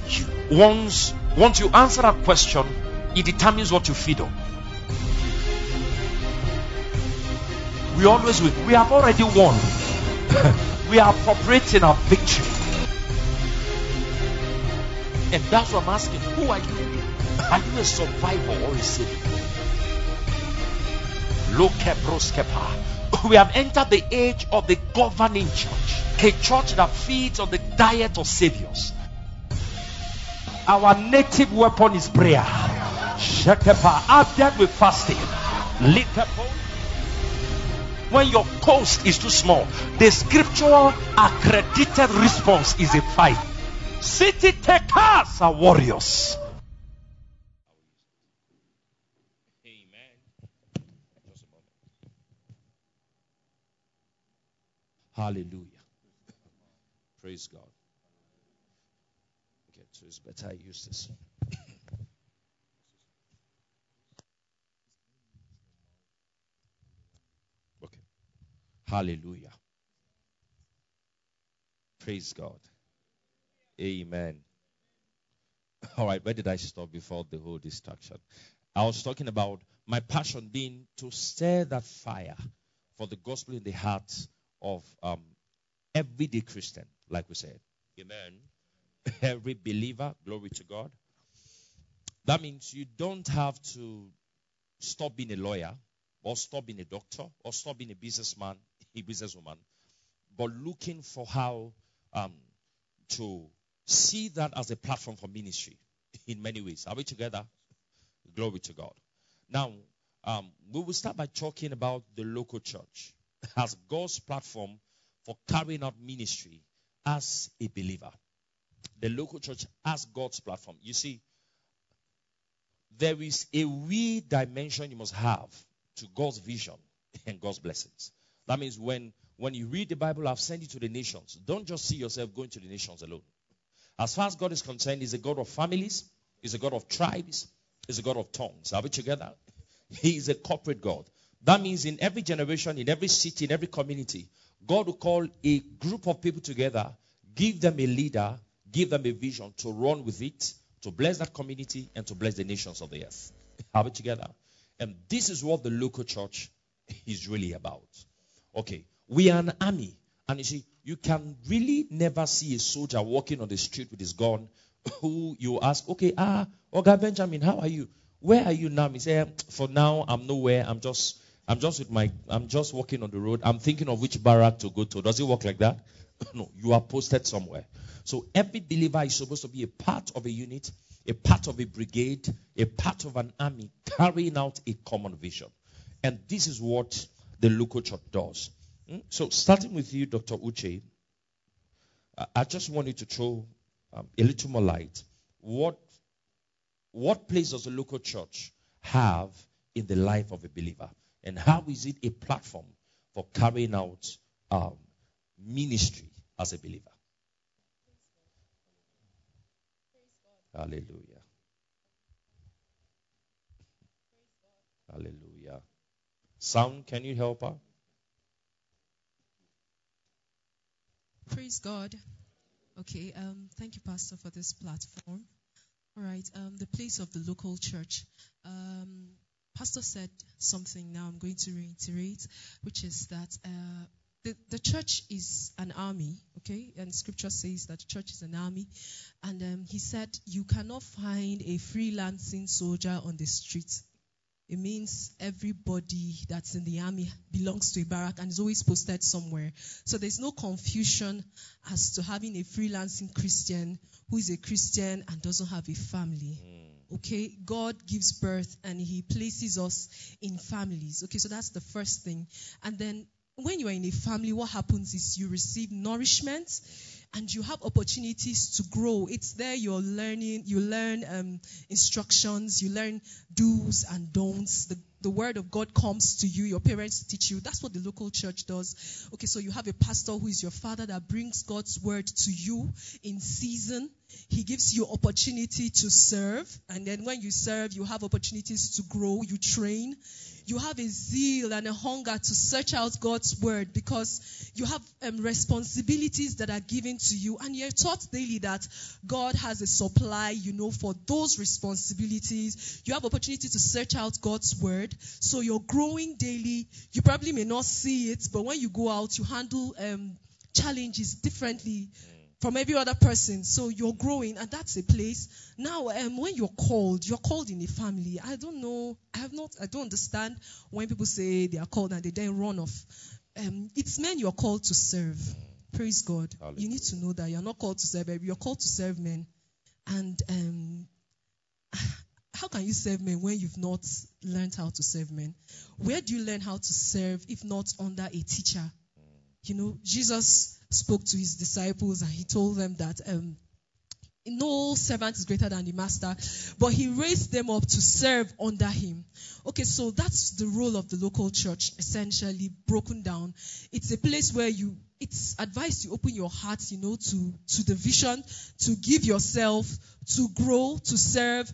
Once you answer that question, it determines what you feed on. We always win. We have already won. We are appropriating our victory. And that's what I'm asking. Who are you? Are you a survivor or a savior? We have entered the age of the governing church. A church that feeds on the diet of saviors. Our native weapon is prayer. Added with fasting. When your coast is too small, the scriptural accredited response is a fight. City takers are warriors. Amen. Just a moment. Hallelujah. Praise God. Okay, so it's better I use this. Okay. Hallelujah. Praise God. Amen. All right, where did I stop before the whole distraction? I was talking about my passion being to stir that fire for the gospel in the hearts of everyday Christian, like we said. Amen. Every believer, glory to God. That means you don't have to stop being a lawyer, or stop being a doctor, or stop being a businessman, a businesswoman, but looking for how to see that as a platform for ministry in many ways. Are we together? Glory to God. Now, we will start by talking about the local church as God's platform for carrying out ministry as a believer. The local church as God's platform. You see, there is a we dimension you must have to God's vision and God's blessings. That means when you read the Bible, I've sent you to the nations. Don't just see yourself going to the nations alone. As far as God is concerned, He's a God of families, He's a God of tribes, He's a God of tongues. Are we together? He is a corporate God. That means in every generation, in every city, in every community, God will call a group of people together, give them a leader, give them a vision to run with it, to bless that community, and to bless the nations of the earth. Are we together? And this is what the local church is really about. Okay, we are an army. And you see, you can really never see a soldier walking on the street with his gun who you ask, okay, Oga Benjamin, how are you? Where are you now? He said, for now, I'm nowhere. I'm just walking on the road. I'm thinking of which barrack to go to. Does it work like that? No, you are posted somewhere. So every believer is supposed to be a part of a unit, a part of a brigade, a part of an army, carrying out a common vision. And this is what the local church does. So starting with you, Dr. Uche, I just want you to throw a little more light. What place does the local church have in the life of a believer? And how is it a platform for carrying out ministry as a believer? Hallelujah. Hallelujah. Sound, can you help her? Praise God. Okay, thank you, Pastor, for this platform. All right, the place of the local church. Pastor said something now I'm going to reiterate, which is that the church is an army, okay? And Scripture says that the church is an army. And he said you cannot find a freelancing soldier on the street. It means everybody that's in the army belongs to a barrack and is always posted somewhere. So there's no confusion as to having a freelancing Christian who is a Christian and doesn't have a family. Okay, God gives birth and He places us in families. Okay, so that's the first thing. And then when you are in a family, what happens is you receive nourishment and you have opportunities to grow. It's there you're learning, you learn instructions, you learn do's and don'ts. The word of God comes to you, your parents teach you. That's what the local church does. Okay, so you have a pastor who is your father that brings God's word to you in season. He gives you opportunity to serve. And then when you serve, you have opportunities to grow, you train. you have a zeal and a hunger to search out God's word because you have responsibilities that are given to you, and you're taught daily that God has a supply, for those responsibilities. You have opportunity to search out God's word, so you're growing daily. You probably may not see it, but when you go out, you handle challenges differently from every other person. So you're growing, and that's a place. Now, when you're called in a family. I don't know. I don't understand when people say they are called and they then run off. It's men you're called to serve. Praise God. Hallelujah. You need to know that you're not called to serve, you're called to serve men. And how can you serve men when you've not learned how to serve men? Where do you learn how to serve if not under a teacher? Jesus spoke to his disciples and he told them that no servant is greater than the master, but he raised them up to serve under him. Okay, so that's the role of the local church, essentially broken down. It's a place where it's advised you open your heart, to the vision, to give yourself, to grow, to serve.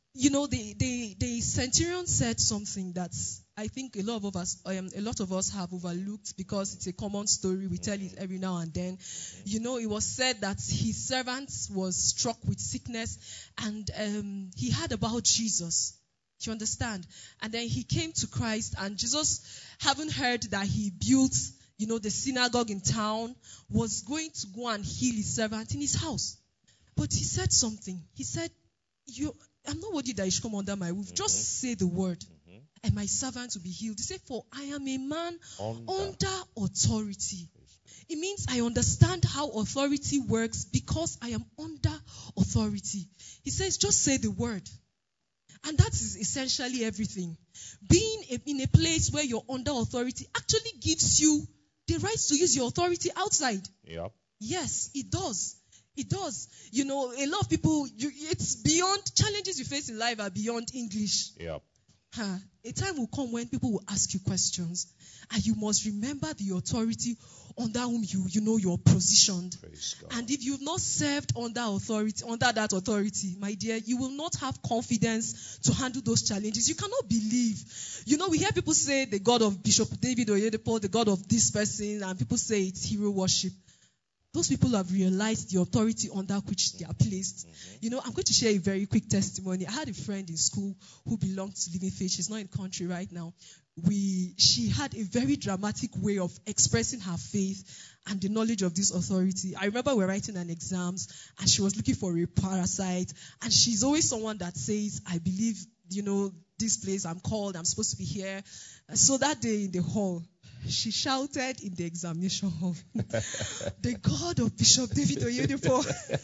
The centurion said something that's, I think a lot of us have overlooked because it's a common story. We tell it every now and then. It was said that his servant was struck with sickness, and he heard about Jesus. Do you understand? And then he came to Christ, and Jesus, having heard that he built, the synagogue in town, was going to go and heal his servant in his house. But he said something. He said, I'm not worthy that you should come under my roof. Just say the word, and my servant will be healed. He said, for I am a man under authority. It means I understand how authority works because I am under authority. He says, just say the word. And that is essentially everything. Being in a place where you're under authority actually gives you the right to use your authority outside. Yep. Yes, it does. It does. A lot of people, it's beyond, challenges you face in life are beyond English. Yep. A time will come when people will ask you questions, and you must remember the authority under whom you're positioned. And if you've not served under that authority, my dear, you will not have confidence to handle those challenges. You cannot believe. We hear people say the God of Bishop David Oyedepo, the God of this person, and people say it's hero worship. Those people have realized the authority under which they are placed. I'm going to share a very quick testimony. I had a friend in school who belonged to Living Faith. She's not in the country right now. She had a very dramatic way of expressing her faith and the knowledge of this authority. I remember we were writing an exams, and she was looking for a parasite. And she's always someone that says, I believe, this place, I'm called, I'm supposed to be here. So that day in the hall, she shouted in the examination hall, the God of Bishop David Oyedepo,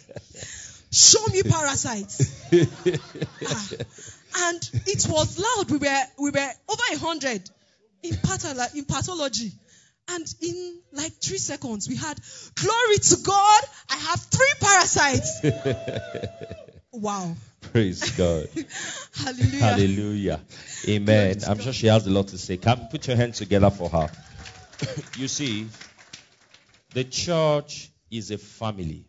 show me parasites. And it was loud. We were over 100 in pathology. And in like 3 seconds, we had, glory to God, I have 3 parasites. Wow. Praise God. Hallelujah. Hallelujah. Amen. I'm sure she has a lot to say. Come, put your hands together for her. You see, the church is a family.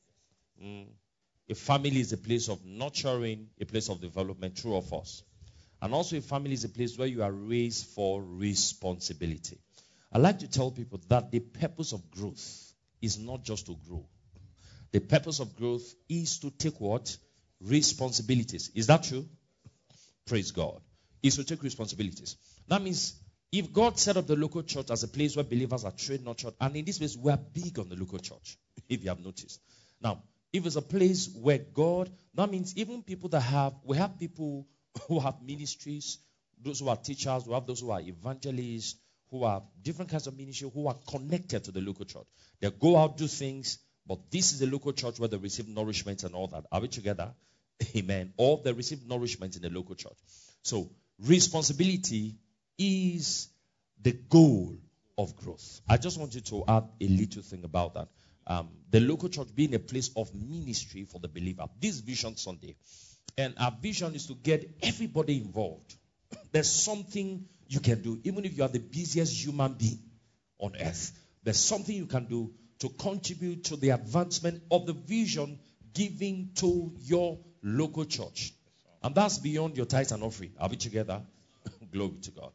A family is a place of nurturing, a place of development, true of us. And also a family is a place where you are raised for responsibility. I like to tell people that the purpose of growth is not just to grow. The purpose of growth is to take what? Responsibilities. Is that true? Praise God. Is to take responsibilities. That means if God set up the local church as a place where believers are trained, nurtured, and in this place we are big on the local church, if you have noticed. Now, if it's a place where God, that means even people we have people who have ministries, those who are teachers, we have those who are evangelists, who are different kinds of ministry, who are connected to the local church. They go out, do things, but this is the local church where they receive nourishment and all that. Are we together? Amen. Or they receive nourishment in the local church. So, responsibility is the goal of growth. I just want you to add a little thing about that. The local church being a place of ministry for the believer. This Vision Sunday. And our vision is to get everybody involved. There's something you can do, even if you are the busiest human being on earth. There's something you can do to contribute to the advancement of the vision given to your local church. And that's beyond your tithes and offering. Are we together? Glory to God.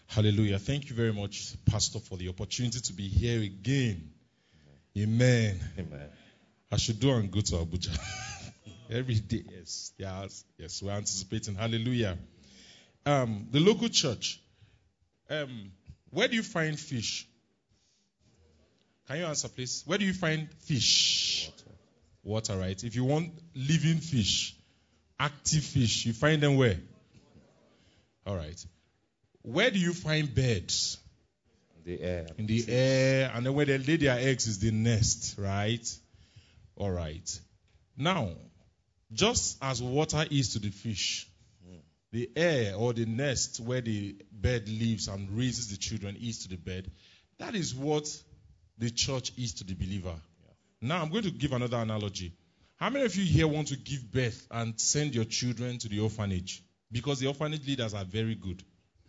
Hallelujah. Thank you very much, Pastor, for the opportunity to be here again. Amen. Amen. I should do and go to Abuja. Every day, yes, we're anticipating. Hallelujah. The local church. Where do you find fish? Can you answer, please? Where do you find fish? Water, right? If you want living fish, active fish, you find them where? All right. Where do you find birds? The air. In the air. And then where they lay their eggs is the nest, right? All right. Now, just as water is to the fish, the air or the nest where the bird lives and raises the children is to the bird. That is what the church is to the believer. Yeah. Now, I'm going to give another analogy. How many of you here want to give birth and send your children to the orphanage? Because the orphanage leaders are very good.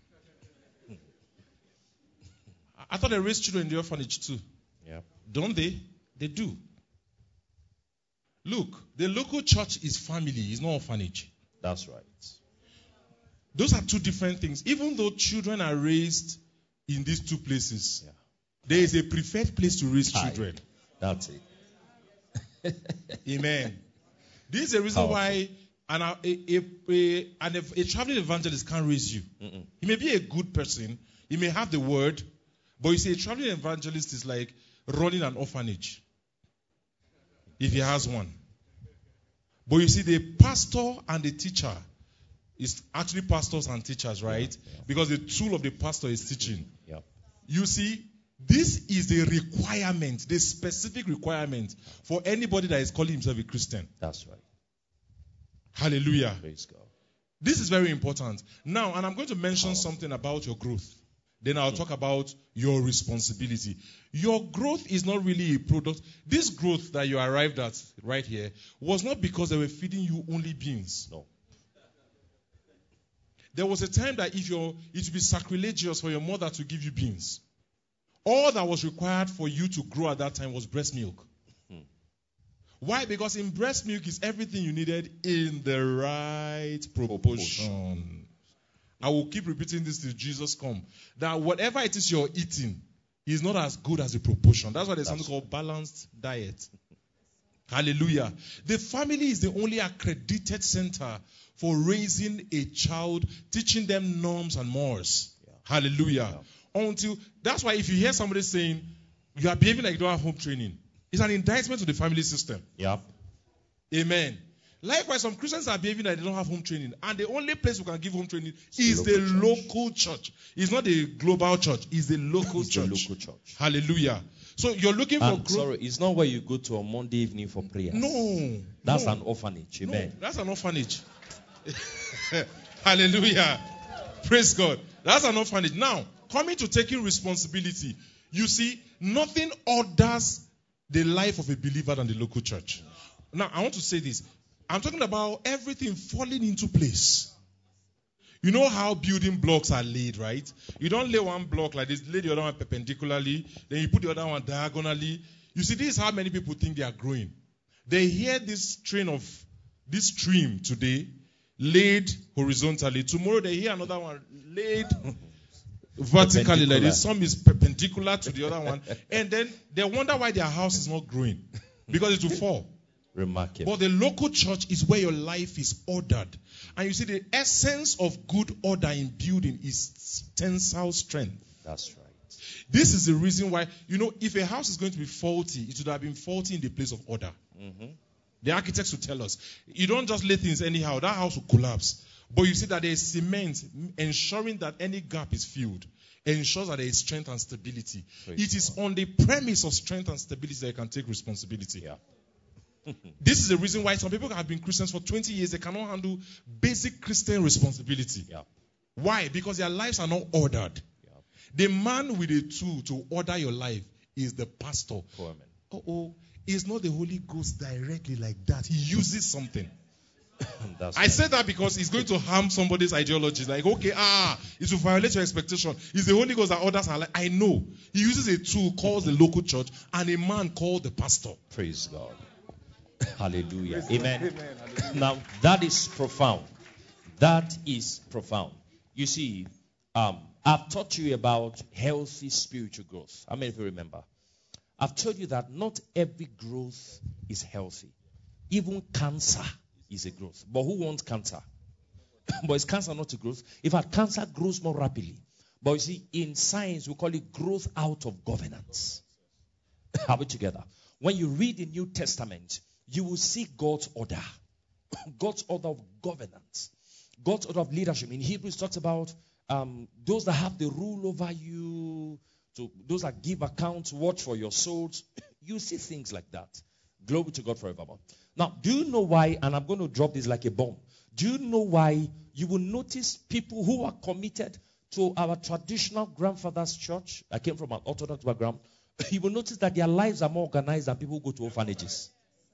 I thought they raise children in the orphanage too. Yeah. Don't they? They do. Look, the local church is family, it's not orphanage. That's right. Those are two different things. Even though children are raised in these two places, there is a preferred place to raise children. That's it. Amen. This is the reason why a traveling evangelist can't raise you. Mm-mm. He may be a good person, he may have the word, but you see, a traveling evangelist is like running an orphanage, if he has one. But you see, the pastor and the teacher is actually pastors and teachers, right? Yeah. Because the tool of the pastor is teaching. Yeah. You see, this is the requirement, the specific requirement for anybody that is calling himself a Christian. That's right. Hallelujah. Praise God. This is very important. Now, and I'm going to mention something about your growth. Then I'll talk about your responsibility. Your growth is not really a product. This growth that you arrived at right here was not because they were feeding you only beans. No. There was a time that it would be sacrilegious for your mother to give you beans. All that was required for you to grow at that time was breast milk. Why? Because in breast milk is everything you needed in the right proportion. I will keep repeating this till Jesus comes. That whatever it is you're eating is not as good as the proportion. That's why there's something called balanced diet. Hallelujah. The family is the only accredited center for raising a child, teaching them norms and mores. Yeah. Hallelujah. Yeah. That's why if you hear somebody saying, you are behaving like you don't have home training, it's an indictment to the family system. Yep. Amen. Likewise, some Christians are behaving like they don't have home training. And the only place we can give home training is the local church. It's not the global church. It's the local church. The local church. Hallelujah. So you're looking for growth. Sorry, it's not where you go to on Monday evening for prayers. No. That's an orphanage. Amen. No, that's an orphanage. Hallelujah. Praise God. That's an orphanage. Now, coming to taking responsibility. You see, nothing orders the life of a believer than the local church. Now, I want to say this. I'm talking about everything falling into place. You know how building blocks are laid, right? You don't lay one block like this, lay the other one perpendicularly, then you put the other one diagonally. You see, this is how many people think they are growing. They hear this stream today, laid horizontally. Tomorrow they hear another one laid vertically like this. Some is perpendicular to the other one. And then they wonder why their house is not growing. Because it will fall. Remarkable. But the local church is where your life is ordered. And you see, the essence of good order in building is tensile strength. That's right. This is the reason why, if a house is going to be faulty, it should have been faulty in the place of order. Mm-hmm. The architects will tell us, you don't just lay things anyhow. That house will collapse. But you see that there is cement ensuring that any gap is filled. Ensures that there is strength and stability. It is on the premise of strength and stability that you can take responsibility. Yeah. This is the reason why some people have been Christians for 20 years. They cannot handle basic Christian responsibility. Yeah. Why? Because their lives are not ordered. Yeah. The man with a tool to order your life is the pastor. It's not the Holy Ghost directly like that. He uses something. I said that because it's going to harm somebody's ideology. Like, it will violate your expectation. It's the Holy Ghost that orders our life. I know. He uses a tool called the local church and a man called the pastor. Praise God. Hallelujah. Amen. Hallelujah. Now, that is profound. That is profound. You see, I've taught you about healthy spiritual growth. How many of you remember? I've told you that not every growth is healthy. Even cancer is a growth. But who wants cancer? But is cancer not a growth? In fact, cancer grows more rapidly. But you see, in science, we call it growth out of governance. Are we together? When you read the New Testament, you will see God's order. God's order of governance. God's order of leadership. In Hebrews, it talks about those that have the rule over you, so those that give accounts, watch for your souls. You see things like that. Glory to God forevermore. Now, do you know why, and I'm going to drop this like a bomb. Do you know why you will notice people who are committed to our traditional grandfather's church? I came from an Orthodox background. You will notice that their lives are more organized than people who go to orphanages.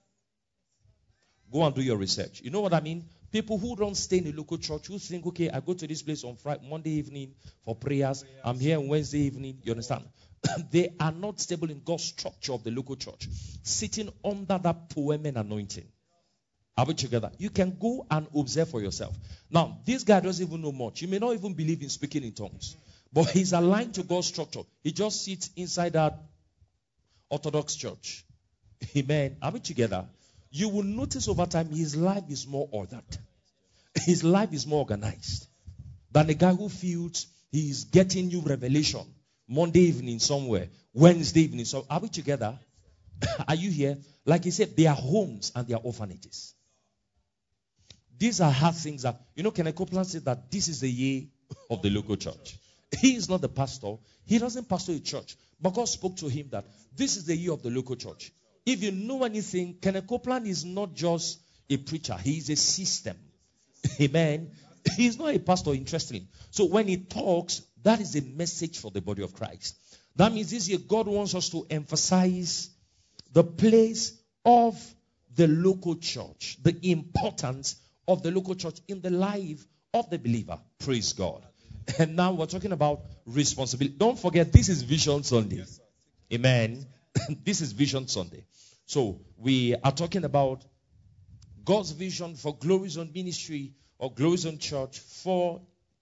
Go and do your research. You know what I mean? People who don't stay in a local church, who think, okay, I go to this place on Friday, Monday evening for prayers. I'm here on Wednesday evening. You understand? They are not stable in God's structure of the local church, sitting under that poemen anointing. Are we together? You can go and observe for yourself. Now, this guy doesn't even know much. You may not even believe in speaking in tongues. But he's aligned to God's structure. He just sits inside that Orthodox church. Amen. Are we together? You will notice over time his life is more ordered. His life is more organized than the guy who feels he's getting new revelation Monday evening somewhere, Wednesday evening. So are we together? Are you here? Like he said, they are homes and they are orphanages. These are hard things that, Kenneth Copeland said that this is the year of the local church. He is not the pastor. He doesn't pastor a church. But God spoke to him that this is the year of the local church. If you know anything, Kenneth Copeland is not just a preacher. He is a system. Amen. He is not a pastor, interestingly. So when he talks, that is a message for the body of Christ. That means this year God wants us to emphasize the place of the local church, the importance of the local church in the life of the believer. Praise God. And now we're talking about responsibility. Don't forget, this is Vision Sunday. Amen. This is Vision Sunday. So we are talking about God's vision for Glory Zone Ministry or Glory Zone Church for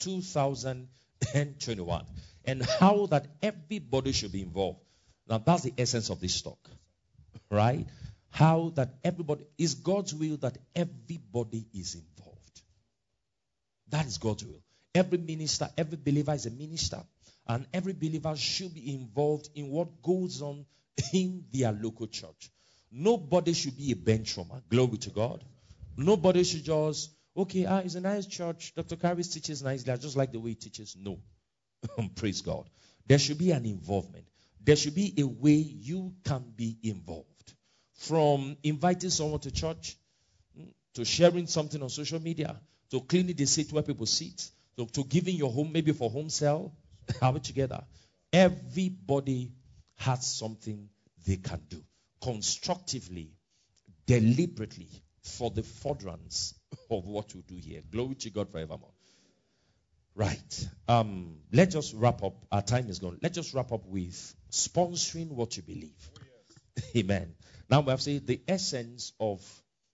2021 and how that everybody should be involved. Now that's the essence of this talk, right? How that everybody, is God's will that everybody is involved. That is God's will. Every minister, every believer is a minister, and every believer should be involved in what goes on in their local church. Nobody should be a benchwarmer. Glory to God. Nobody should just, okay, it's a nice church. Dr. Karis teaches nicely. I just like the way he teaches. No. Praise God. There should be an involvement. There should be a way you can be involved. From inviting someone to church, to sharing something on social media, to cleaning the seat where people sit, to giving your home, maybe for home sale. Are we together? Everybody has something they can do constructively, deliberately, for the furtherance of what we do here. Glory to God forevermore. Right. Let's just wrap up. Our time is gone. Let's just wrap up with sponsoring what you believe. Amen. Now we have said the essence of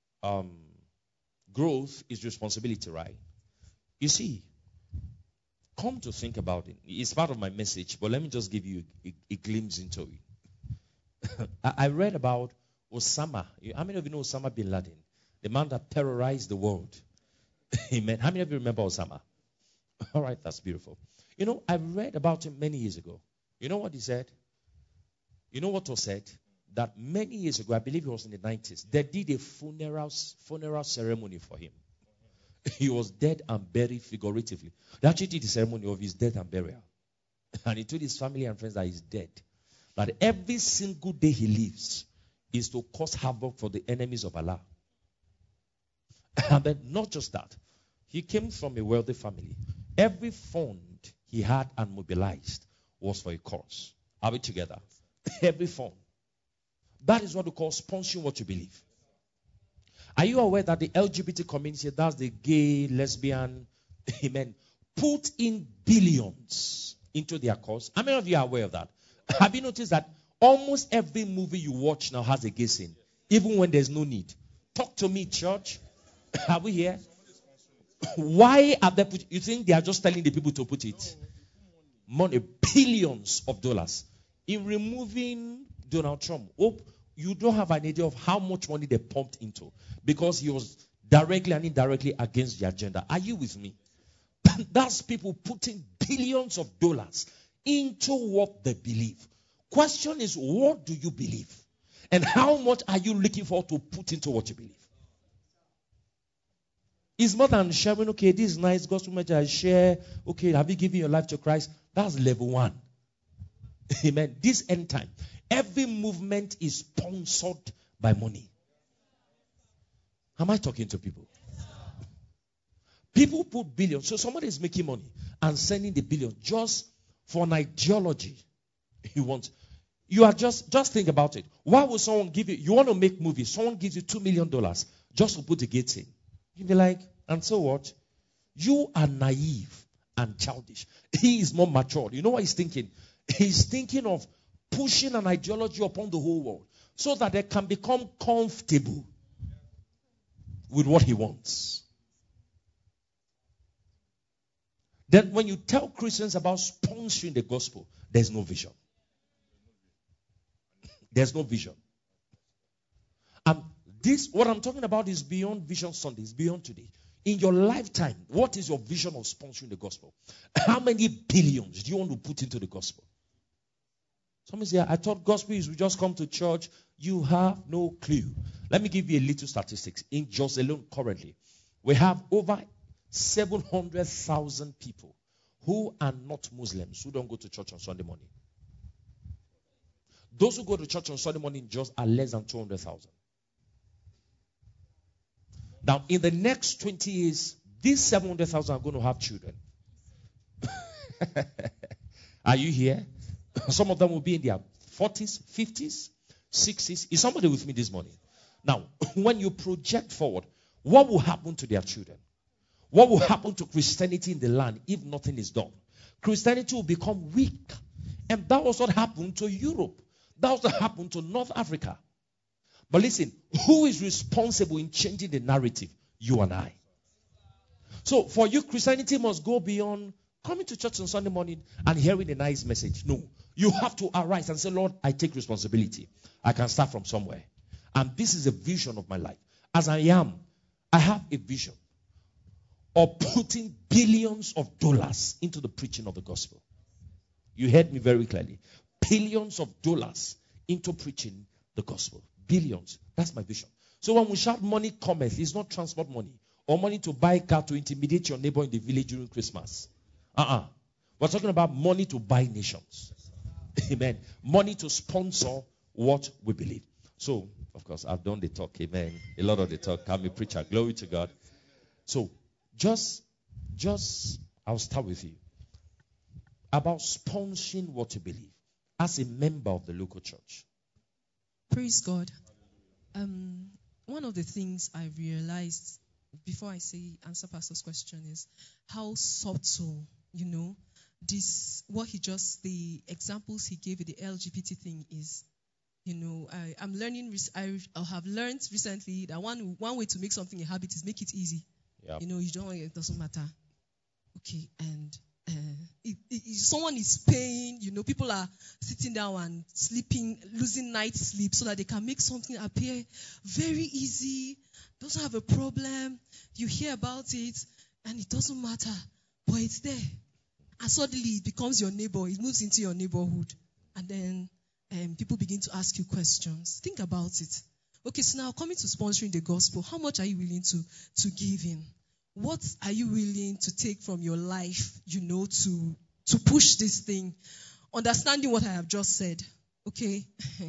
growth is responsibility, right? You see, come to think about it. It's part of my message, but let me just give you a glimpse into it. I read about Osama. How many of you know Osama bin Laden? The man that terrorized the world. Amen. How many of you remember Osama? All right, that's beautiful. I read about him many years ago. You know what he said? You know what was said? That many years ago, I believe it was in the 90s, they did a funeral ceremony for him. He was dead and buried figuratively. They actually did the ceremony of his death and burial. And he told his family and friends that he's dead. That every single day he lives is to cause havoc for the enemies of Allah. And then not just that. He came from a wealthy family. Every fund he had and mobilized was for a cause. Are we together? Every fund. That is what we call sponsoring what you believe. Are you aware that the LGBT community, that's the gay, lesbian, amen, put in billions into their cause? How many of you are aware of that? Have you noticed that almost every movie you watch now has a gay scene, even when there's no need? Talk to me, church. Are we here? Why are they you think they are just telling the people to put it? money, billions of dollars, in removing Donald Trump. Hope you don't have an idea of how much money they pumped into, because he was directly and indirectly against the agenda. Are you with me? That's people putting billions of dollars into what they believe. Question is, what do you believe? And how much are you looking for to put into what you believe? It's more than sharing, okay, this is nice gospel message I share. Okay, have you given your life to Christ? That's level 1. Amen. This end time, every movement is sponsored by money. Am I talking to people? People put billions. So somebody is making money and sending the billion just for an ideology he wants. You are just think about it. Why would someone give you want to make movies, someone gives you $2 million just to put the gates in? You'd be like, and so what? You are naive and childish. He is more mature. You know what he's thinking? He's thinking of pushing an ideology upon the whole world so that they can become comfortable with what he wants. Then when you tell Christians about sponsoring the gospel, there's no vision. There's no vision. What I'm talking about is beyond Vision Sunday. It's beyond today. In your lifetime, what is your vision of sponsoring the gospel? How many billions do you want to put into the gospel? Somebody say, I thought gospel is we just come to church. You have no clue. Let me give you a little statistics. In Jos alone currently, we have over 700,000 people who are not Muslims, who don't go to church on Sunday morning. Those who go to church on Sunday morning just are less than 200,000. Now, in the next 20 years, these 700,000 are going to have children. Are you here? Some of them will be in their 40s, 50s, 60s. Is somebody with me this morning? Now, when you project forward, what will happen to their children? What will happen to Christianity in the land if nothing is done? Christianity will become weak. And that was what happened to Europe. That was what happened to North Africa. But listen, who is responsible in changing the narrative? You and I. So for you, Christianity must go beyond coming to church on Sunday morning and hearing a nice message. No. You have to arise and say, Lord, I take responsibility. I can start from somewhere. And this is a vision of my life. As I am, I have a vision of putting billions of dollars into the preaching of the gospel. You heard me very clearly. Billions of dollars into preaching the gospel. Billions. That's my vision. So when we shout money cometh, it's not transport money or money to buy a car to intimidate your neighbor in the village during Christmas. We're talking about money to buy nations. Amen. Money to sponsor what we believe. So, of course, I've done the talk. Amen. A lot of the talk. I'm a preacher. Glory to God. So, just I'll start with you. About sponsoring what you believe as a member of the local church. Praise God. One of the things I realized before I answer Pastor's question is how subtle, the examples he gave with the LGBT thing is. I'm learning. I have learned recently that one way to make something a habit is make it easy. Yep. You don't. It doesn't matter. Okay, and if someone is paying, people are sitting down and sleeping, losing night sleep so that they can make something appear very easy, doesn't have a problem. You hear about it and it doesn't matter, but it's there. And suddenly it becomes your neighbor. It moves into your neighborhood. And then people begin to ask you questions. Think about it. Okay, so now coming to sponsoring the gospel, how much are you willing to give in? What are you willing to take from your life, to push this thing? Understanding what I have just said, okay?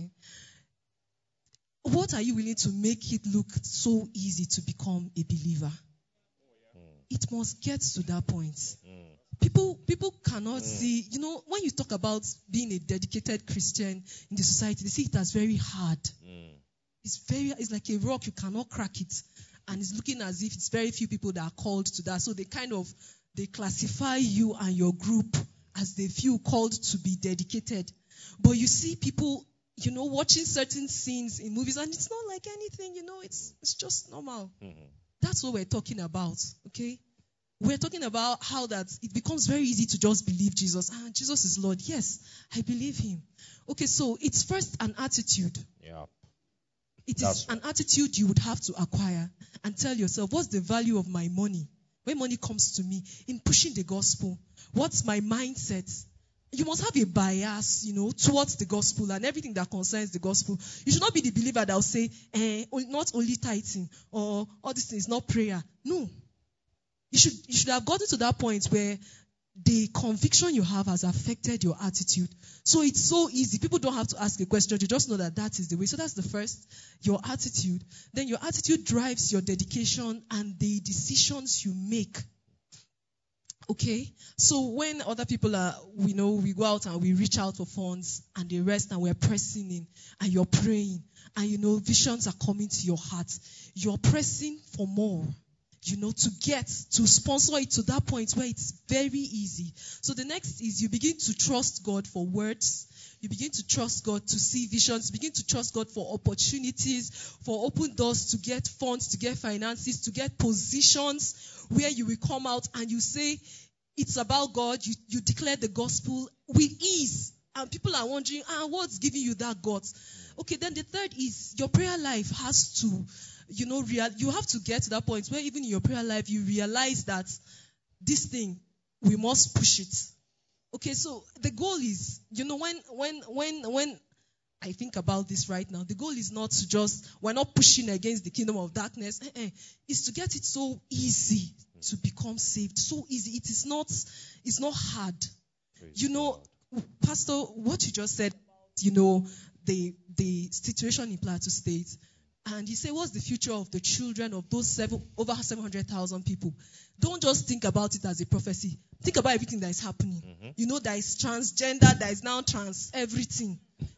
What are you willing to make it look so easy to become a believer? It must get to that point. People cannot see, when you talk about being a dedicated Christian in the society, they see it as very hard. It's like a rock, you cannot crack it. And it's looking as if it's very few people that are called to that. So they classify you and your group as the few called to be dedicated. But you see people, watching certain scenes in movies, and it's not like anything, it's just normal. Mm-hmm. That's what we're talking about, okay? we're talking about how that it becomes very easy to just believe Jesus. Jesus is Lord. Yes, I believe him. Okay, so it's first an attitude. Yeah. It is an attitude you would have to acquire and tell yourself, what's the value of my money? When money comes to me in pushing the gospel, what's my mindset? You must have a bias, towards the gospel and everything that concerns the gospel. You should not be the believer that will say, not only tithing or all these things, not prayer. No. You should have gotten to that point where the conviction you have has affected your attitude. So it's so easy. People don't have to ask a question. You just know that is the way. So that's the first, your attitude. Then your attitude drives your dedication and the decisions you make. Okay? So when other people we go out and we reach out for funds and they rest and we're pressing in and you're praying and visions are coming to your heart. You're pressing for more. To sponsor it to that point where it's very easy. So the next is you begin to trust God for words. You begin to trust God to see visions. You begin to trust God for opportunities, for open doors to get funds, to get finances, to get positions where you will come out and you say, it's about God. You declare the gospel with ease. And people are wondering, what's giving you that guts? Okay, then the third is your prayer life has to you have to get to that point where even in your prayer life, you realize that this thing, we must push it. Okay, so the goal is, when I think about this right now, the goal is not to we're not pushing against the kingdom of darkness. It's to get it so easy to become saved. So easy. It's not hard. Pastor, what you just said, the situation in Plateau State, and you say, what's the future of the children of those over 700,000 people? Don't just think about it as a prophecy. Think about everything that is happening. Mm-hmm. There is transgender, there is now trans, everything.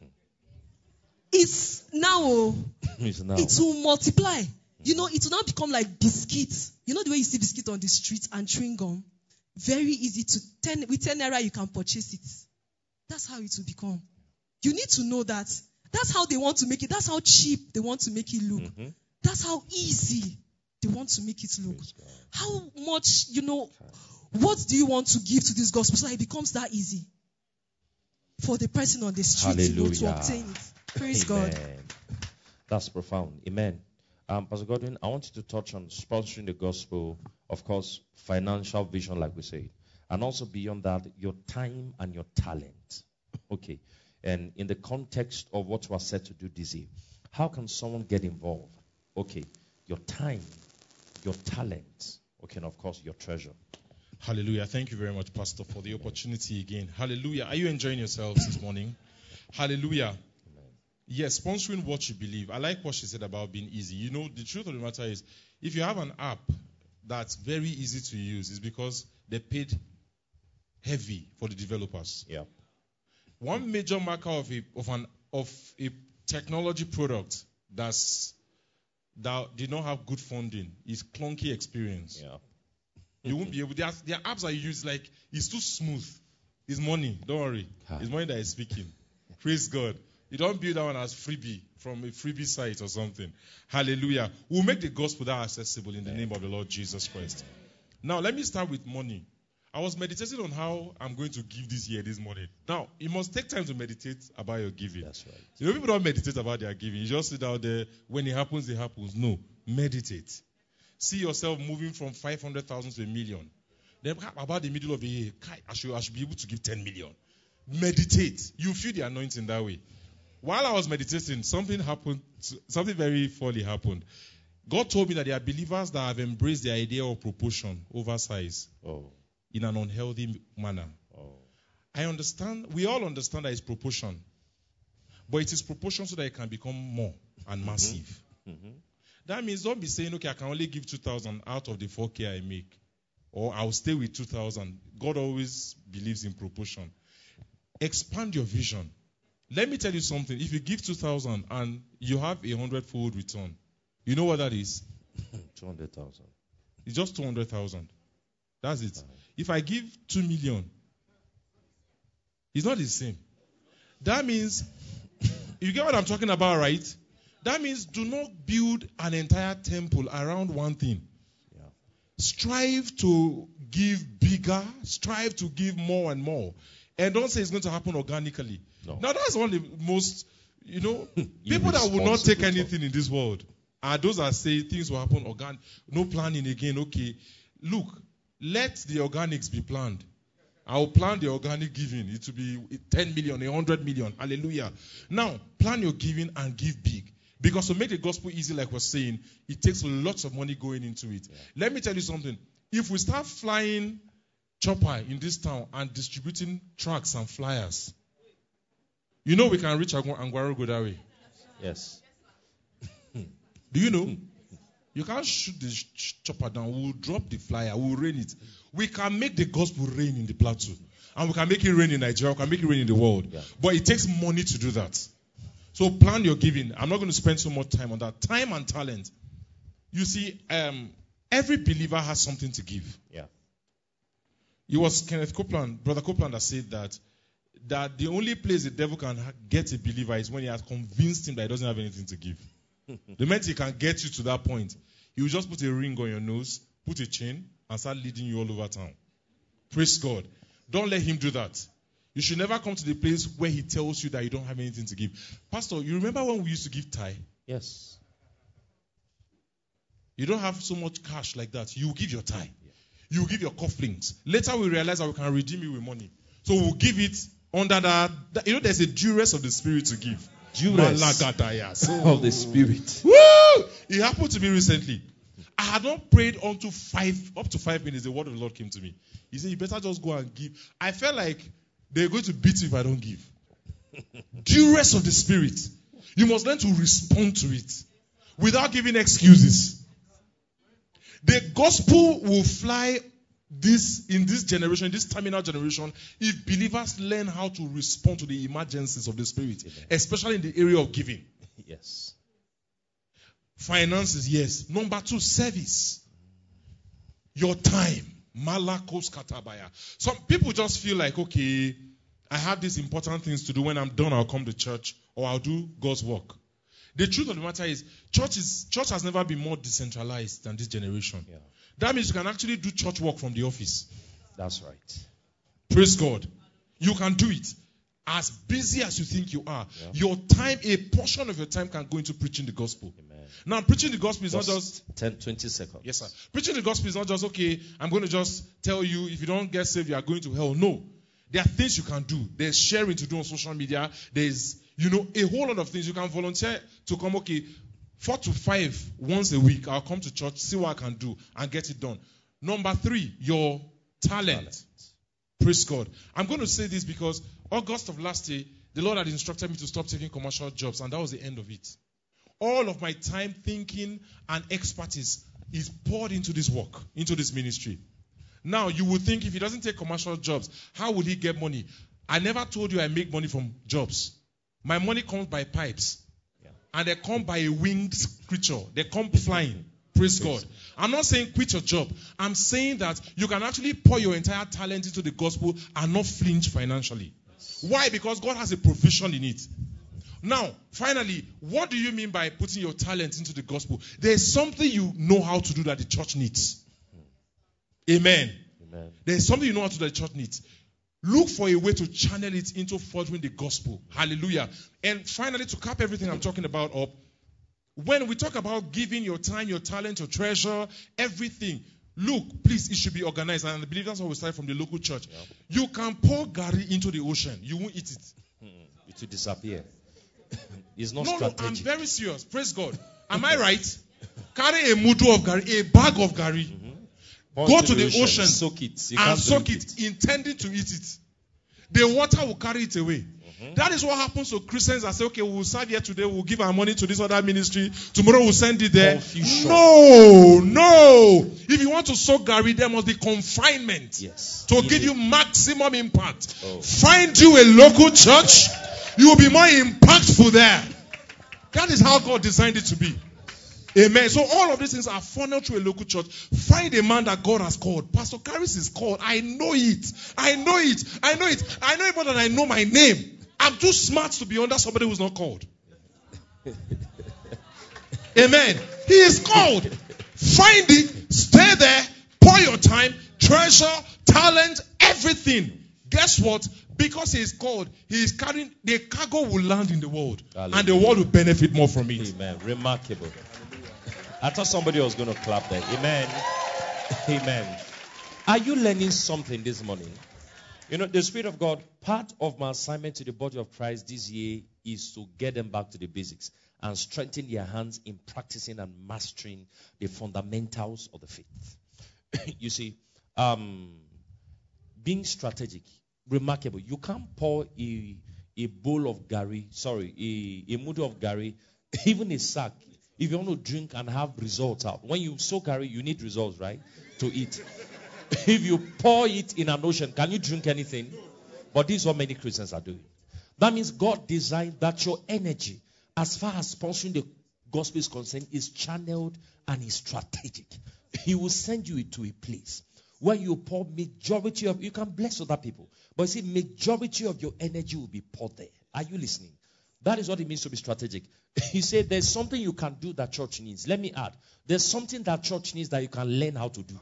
It's now. It will multiply. It will not become like biscuits. The way you see biscuit on the street and chewing gum? Very easy with 10 naira you can purchase it. That's how it will become. You need to know that. That's how they want to make it. That's how cheap they want to make it look. Mm-hmm. That's how easy they want to make it look. How much, what do you want to give to this gospel so that it becomes that easy for the person on the street to obtain it? Praise Amen. God. That's profound. Amen. Pastor Godwin, I want you to touch on sponsoring the gospel, of course, financial vision, like we say, and also beyond that, your time and your talent. Okay. And in the context of what was said to do this year, how can someone get involved? Okay, your time, your talent, okay, and of course, your treasure. Hallelujah. Thank you very much, Pastor, for the opportunity again. Hallelujah. Are you enjoying yourselves this morning? Hallelujah. Amen. Yes, sponsoring what you believe. I like what she said about being easy. The truth of the matter is, if you have an app that's very easy to use, it's because they paid heavy for the developers. Yeah. One major marker of a technology product that did not have good funding is clunky experience. Yeah. You won't be able. There are apps that you use it's too smooth. It's money. Don't worry. It's money that is speaking. Praise God. You don't build that one as freebie from a freebie site or something. Hallelujah. We'll make the gospel that accessible in the name of the Lord Jesus Christ. Now let me start with money. I was meditating on how I'm going to give this morning. Now, you must take time to meditate about your giving. That's right. People don't meditate about their giving. You just sit out there. When it happens, it happens. No. Meditate. See yourself moving from 500,000 to 1 million. Then about the middle of the year, I should be able to give 10 million. Meditate. You feel the anointing that way. While I was meditating, something very funny happened. God told me that there are believers that have embraced the idea of proportion over size. Oh. In an unhealthy manner. Oh. I understand, we all understand that it's proportion. But it is proportion so that it can become more and massive. Mm-hmm. That means don't be saying, okay, I can only give 2,000 out of the 4K I make. Or I'll stay with 2,000. God always believes in proportion. Expand your vision. Let me tell you something. If you give 2,000 and you have 100-fold return, you know what that is? 200,000. It's just 200,000. That's it. If I give 2 million, it's not the same. That means, you get what I'm talking about, right? That means do not build an entire temple around one thing. Yeah. Strive to give bigger. Strive to give more and more. And don't say it's going to happen organically. No. Now, that's one of the most, people that will not take anything in this world are those that say things will happen organic. No planning again. Okay. Look, let the organics be planned. I will plan the organic giving. It will be 10 million, 100 million. Hallelujah. Now, plan your giving and give big. Because to make the gospel easy, like we're saying, it takes lots of money going into it. Yeah. Let me tell you something. If we start flying chopper in this town and distributing tracts and flyers, we can reach Angwarogo that way. Yes. Do you know? You can't shoot the chopper down. We'll drop the flyer. We'll rain it. We can make the gospel rain in the plateau. And we can make it rain in Nigeria. We can make it rain in the world. Yeah. But it takes money to do that. So plan your giving. I'm not going to spend so much time on that. Time and talent. You see, every believer has something to give. Yeah. It was Brother Copeland, that said that the only place the devil can get a believer is when he has convinced him that he doesn't have anything to give. The moment he can get you to that point, he will just put a ring on your nose, put a chain, and start leading you all over town. Praise God. Don't let him do that. You should never come to the place where he tells you that you don't have anything to give. Pastor, you remember when we used to give tithe? Yes. You don't have so much cash like that. You give your tithe. You will give your cufflinks. Later we realize that we can redeem it with money. So we'll give it under that. There's a duress of the Spirit to give. Duress of the Spirit. Woo! It happened to me recently. I had not prayed up to 5 minutes. The word of the Lord came to me. He said, you better just go and give. I felt like they're going to beat you if I don't give. Duress of the Spirit. You must learn to respond to it without giving excuses. The gospel will fly in this generation, this terminal generation, if believers learn how to respond to the emergencies of the Spirit, especially in the area of giving. Yes. Finances, yes. Number 2, service. Your time. Malakos katabaya. Some people just feel like, okay, I have these important things to do. When I'm done, I'll come to church or I'll do God's work. The truth of the matter is, church has never been more decentralized than this generation. Yeah. That means you can actually do church work from the office. That's right. Praise God. You can do it. As busy as you think you are, your time, a portion of your time can go into preaching the gospel. Amen. Now, preaching the gospel is not just 10, 20 seconds. Yes, sir. Preaching the gospel is not just, okay, I'm going to just tell you, if you don't get saved, you are going to hell. No. There are things you can do. There's sharing to do on social media. There's, a whole lot of things. You can volunteer to come, 4 to 5 once a week. I'll come to church, see what I can do, and get it done. Number 3, your talent. Praise God. I'm going to say this because August of last year, the Lord had instructed me to stop taking commercial jobs, and that was the end of it. All of my time, thinking, and expertise is poured into this work, into this ministry. Now, you would think if he doesn't take commercial jobs, how will he get money? I never told you I make money from jobs. My money comes by pipes. Yeah. And they come by a winged creature. They come flying. Praise God. I'm not saying quit your job. I'm saying that you can actually pour your entire talent into the gospel and not flinch financially. Yes. Why? Because God has a provision in it. Now, finally, what do you mean by putting your talent into the gospel? There's something you know how to do that the church needs. Amen. Amen. There's something you know how to do that the church needs. Look for a way to channel it into furthering the gospel. Hallelujah. And finally, to cap everything I'm talking about up, when we talk about giving your time, your talent, your treasure, everything, look, please, it should be organized. And I believe that's what we start from the local church. Yep. You can pour Gary into the ocean. You won't eat it. It will disappear. It's not strategic. No, I'm very serious. Praise God. Am I right? Carry a mudu of Gary, a bag of Gary. Mm-hmm. Go to the ocean, soak it, and soak it, intending to eat it. The water will carry it away. Mm-hmm. That is what happens to Christians that say, okay, we'll serve here today, we'll give our money to this other ministry, tomorrow we'll send it there. Confusion. No. If you want to soak Gary, there must be confinement to give you maximum impact. Find you a local church, you will be more impactful there. That is how God designed it to be. Amen. So all of these things are funneled through a local church. Find a man that God has called. Pastor Caris is called. I know it. I know it more than I know my name. I'm too smart to be under somebody who's not called. Amen. He is called. Find it. Stay there. Pour your time. treasure, talent, everything. Guess what? Because he is called, he is carrying, the cargo will land in the world. Hallelujah. And the world will benefit more from it. Amen. Remarkable. I thought somebody was going to clap there. Amen. Amen. Are you learning something this morning? You know, the Spirit of God, part of my assignment to the body of Christ this year is to get them back to the basics and strengthen their hands in practicing and mastering the fundamentals of the faith. You see, being strategic, remarkable. You can't pour a bowl of Gary, a mudu of Gary, even a sack, if you want to drink and have results out. When you soak Gary, you need results, right? To eat. If you pour it in an ocean, can you drink anything? But this is what many Christians are doing. That means God designed that your energy, as far as sponsoring the gospel is concerned, is channeled and is strategic. He will send you to a place where you pour majority of, you can bless other people, but see, majority of your energy will be poured there. Are you listening? That is what it means to be strategic. He said there's something you can do that church needs. Let me add, there's something that church needs that you can learn how to do.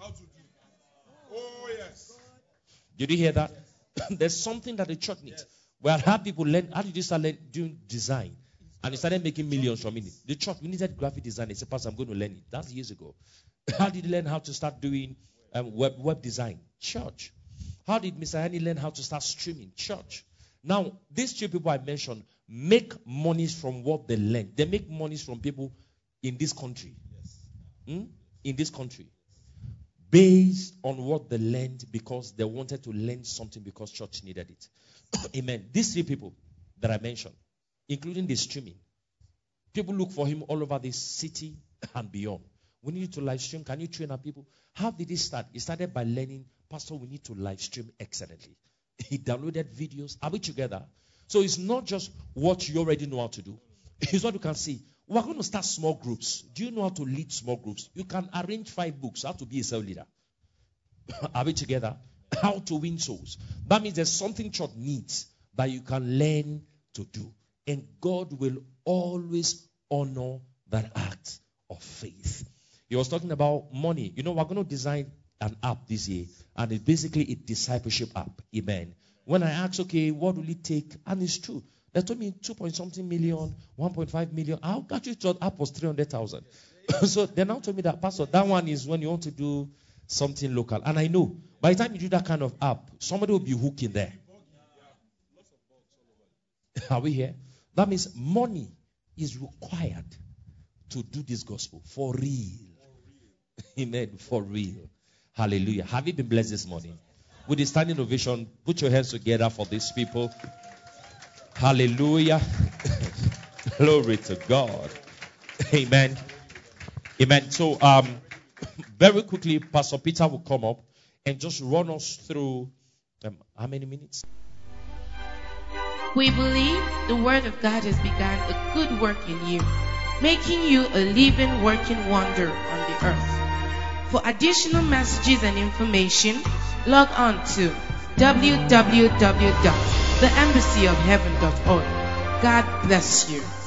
Oh, yes. Did you hear that? There's something that the church needs. We had had people learn, how did you start doing design? And they started making millions from it. The church, we needed graphic design. They said, Pastor, I'm going to learn it. That's years ago. How did you learn how to start doing web design? Church. How did Mr. Henry learn how to start streaming? Church. Now, these two people I mentioned make monies from what they learn. They make monies from people in this country. Yes. In this country. Based on what they learned because they wanted to learn something because church needed it. Amen. These three people that I mentioned, including the streaming, people look for him all over this city and beyond. We need to live stream. Can you train our people? How did it start? It started by learning, Pastor, we need to live stream excellently. He downloaded videos. Are we together? So it's not just what you already know how to do. It's what you can see. We're going to start small groups. Do you know how to lead small groups? You can arrange 5 books, how to be a cell leader. Are we together? How to win souls. That means there's something church needs that you can learn to do. And God will always honor that act of faith. He was talking about money. You know, we're going to design an app this year. And it's basically a discipleship app. Amen. When I asked, okay, what will it take? And it's true. They told me 2.something million, 1.5 million. I actually thought app was 300,000. So they now told me that, Pastor, that one is when you want to do something local. And I know, by the time you do that kind of app, somebody will be hooked in there. Are we here? That means money is required to do this gospel for real. Amen. For real. Hallelujah. Have you been blessed this morning? With the standing ovation, put your hands together for these people. Hallelujah. Glory to God. Amen. Amen. So, very quickly, Pastor Peter will come up and just run us through how many minutes? We believe the Word of God has begun a good work in you, making you a living, working wonder on the earth. For additional messages and information, log on to www.theembassyofheaven.org. God bless you.